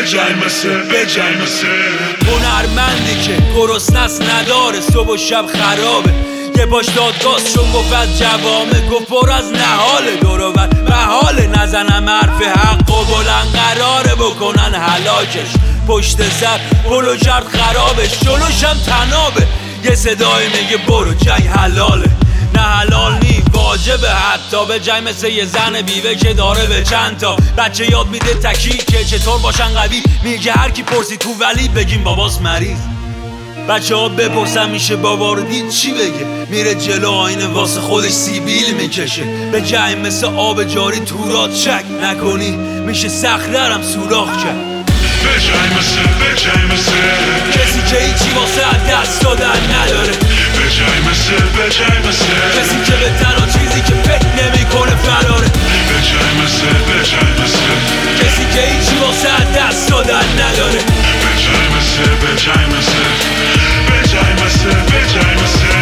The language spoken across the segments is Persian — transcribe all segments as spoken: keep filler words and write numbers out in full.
بجای مثل بجای مثل هنرمندی که گرسنه‌ست نداره صبح و شب خرابه یه باش دادگاست چون گفت از جوامه گفت پر از نهاله دورور و حال نزنم حرف حق و بلند قراره بکنن هلاکش پشت سر پلو کرد خرابش جلوشم تنابه یه صدای میگه برو جنگ حلاله نه حلال نی واجبه حتی به جنگ مثل یه زن بیوه که داره به چند تا بچه یاد میده تکی که چطور باشن قوی میگه هر کی پرسی تو ولی بگیم باباس مریض بچه ها بپرسن میشه بابا رو دید چی بگه میره جلو آینه واسه خودش سیبیل میکشه به جنگ مثل آب جاری تورات شک نکنی میشه سخت‌ترم سوراخ کرد بجای مثل بجای مثل کسی که هیچی واسه از دست دادن نداره بجای مثل بجای مثل کسی که به تنها چیزی که فکر نمیکنه فراره بجای مثل بجای مثل کسی که هیچی واسه از دست دادن نداره بجای مثل بجای مثل بجای مثل بجای مثل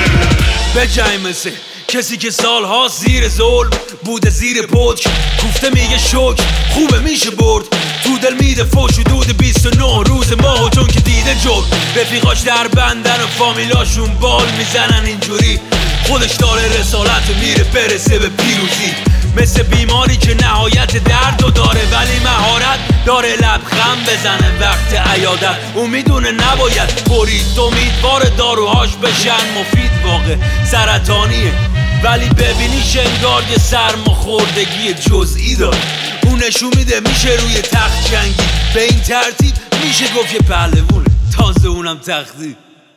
بجای مثل کسی که سالها زیر ظلم بوده زیر پتک کوفته میگه شکر خوبه میشه برد تو دل میده فوش و دود بیست و نه روز ماه و چون که دیده جور رفیقاش در بندن و فامیلاشون بال میزنن اینجوری خودش داره رسالت و میره برسه به پیروزی مثل بیماری که نهایت درد و داره ولی مهارت داره لبخند بزنه وقت عیادت اون میدونه نباید برید امیدوار داروهاش بشن مفید واقع سرطانیه ولی ببینی شنگار یه سرماخوردگی جزئی داره اون نشون میده میشه روی تخت جنگی به این ترتیب میشه گفت یه پهلوونه تازه اونم تختی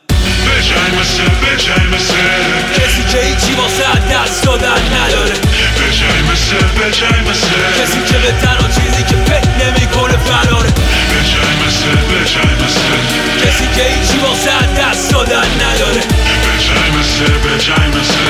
بجای مثل بجای مثل کسی که هیچی واسه از دست دادن نداره بجای مثل بجای مثل کسی که به تنها چیزی که فکر نمیکنه فراره بجای مثل بجای مثل کسی که هیچی واسه از دست دادن نداره بجای مثل بجای مثل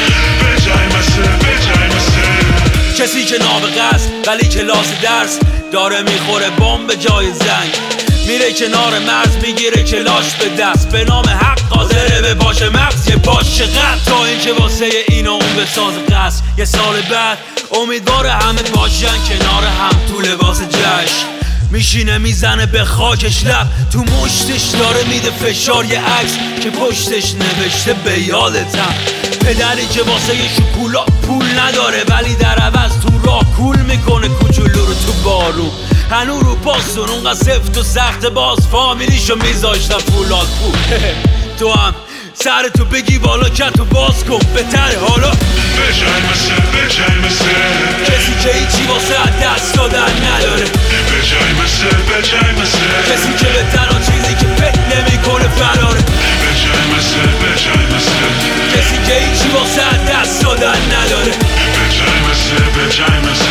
بجای مثل بجای مثل کسی که نابغه است ولی کلاس درس داره میخوره بمب به جای زنگ میره کنار مرز میگیره کلاش به دست به نام حق قادره به باش مغز یه باش چقدر تا اینکه واسه این و اون بساز قصد یه سال بعد امیدواره همه باشن کنار هم تو لباس جشن میشینه میزنه به خاکش لب تو مشتش داره میده فشار یه عکس که پشتش نوشته به یادتم پدری که واسه یه شکولا پول نداره ولی در عوض تو راه کول میکنه کوچولو رو تو بارون هنو رو پاسون اونقدر سفت و سخت باز فامیلیشو میذاشتن فولاد پول تو هم سر تو بگی بالا که تو باز کن بهتره حالا بجای مثل بجای مثل کسی که هیچی واسه از دست دادن نداره بجای مثل بجای مثل کسی که به تنها چیزی که فکر نمیکنه فراره بجای مثل بجای مثل کسی که هیچی واسه از دست دادن نداره بجای مثل بجای مثل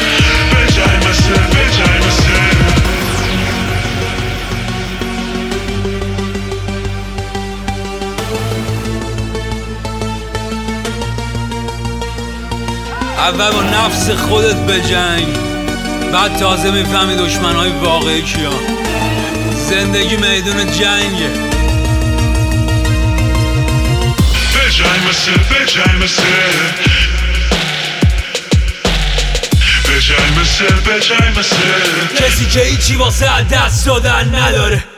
بجای مثل بجای مثل اول با نفس خودت بجنگ بعد تازه میفهمی دشمنهای واقعی کیا زندگی میدون جنگه بجای مثل بجای مثل بجای مثل بجای مثل کسی که هیچی واسه دست دادن نداره